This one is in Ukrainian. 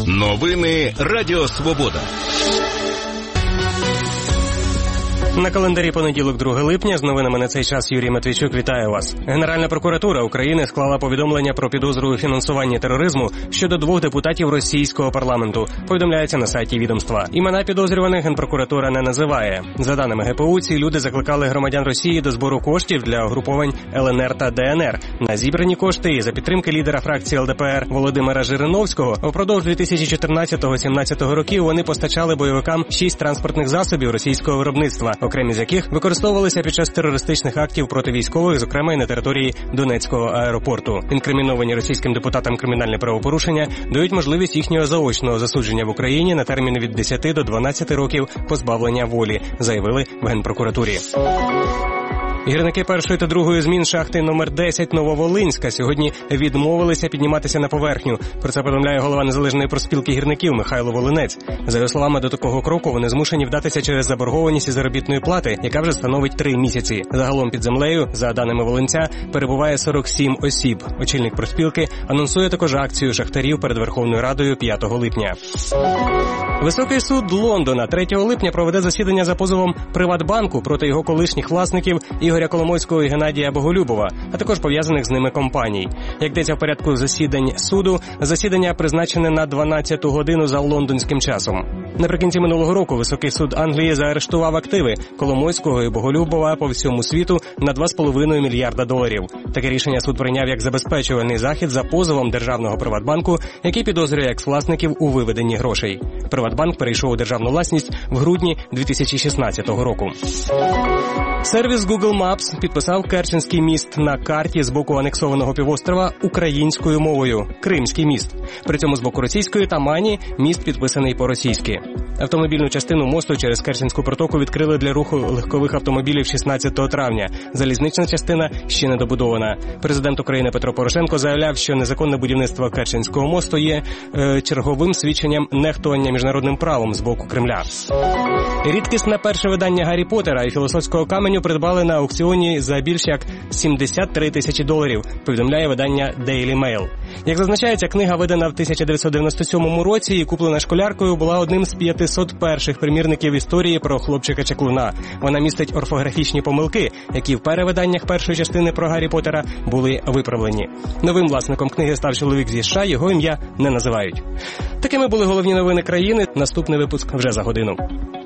Новини Радіо Свобода. На календарі понеділок, 2 липня. З новинами на цей час Юрій Матвійчук вітає вас. Генеральна прокуратура України склала повідомлення про підозру у фінансуванні тероризму щодо 2 депутатів російського парламенту. Повідомляється на сайті відомства. Імена підозрюваних Генпрокуратура не називає. За даними ГПУ, ці люди закликали громадян Росії до збору коштів для угруповань ЛНР та ДНР. На зібрані кошти і за підтримки лідера фракції ЛДПР Володимира Жириновського впродовж 2014-2017 років вони постачали бойовикам 6 транспортних засобів російського виробництва, окремі з яких використовувалися під час терористичних актів проти військових, зокрема й на території Донецького аеропорту. Інкриміновані російським депутатам кримінальне правопорушення дають можливість їхнього заочного засудження в Україні на термін від 10 до 12 років позбавлення волі, заявили в Генпрокуратурі. Гірники першої та другої змін шахти номер 10 Нововолинська сьогодні відмовилися підніматися на поверхню. Про це повідомляє голова Незалежної профспілки гірників Михайло Волинець. За його словами, до такого кроку вони змушені вдатися через заборгованість із заробітної плати, яка вже становить 3 місяці. Загалом під землею, за даними Волинця, перебуває 47 осіб. Очільник профспілки анонсує також акцію шахтарів перед Верховною Радою 5 липня. Високий суд Лондона 3 липня проведе засідання за позовом Приватбанку проти його колишніх власників Ігоря Коломойського і Геннадія Боголюбова, а також пов'язаних з ними компаній. Як йдеться в порядку засідань суду, засідання призначене на 12 годину за лондонським часом. Наприкінці минулого року Високий суд Англії заарештував активи Коломойського і Боголюбова по всьому світу на $2,5 мільярда. Таке рішення суд прийняв як забезпечувальний захід за позовом державного Приватбанку, який підозрює екс-власників у виведенні грошей. Приватбанк перейшов у державну власність в грудні 2016 року. Сервіс Google Maps підписав Керченський міст на карті з боку анексованого півострова українською мовою – Кримський міст. При цьому з боку російської Тамані міст підписаний по-російськи. Автомобільну частину мосту через Керченську протоку відкрили для руху легкових автомобілів 16 травня. Залізнична частина ще не добудована. Президент України Петро Порошенко заявляв, що незаконне будівництво Керченського мосту є черговим свідченням нехтування міжнародним правом з боку Кремля. Рідкісне перше видання Гаррі Поттера і філософського каменю придбали на аукціоні за більш як $73 тисячі, повідомляє видання Daily Mail. Як зазначається, книга, видана в 1997 році і куплена школяркою, була одним з 500 перших примірників історії про хлопчика-чаклуна. Вона містить орфографічні помилки, які в перевиданнях першої частини про Гаррі Поттера були виправлені. Новим власником книги став чоловік зі США, його ім'я не називають. Такими були головні новини країни. Наступний випуск вже за годину.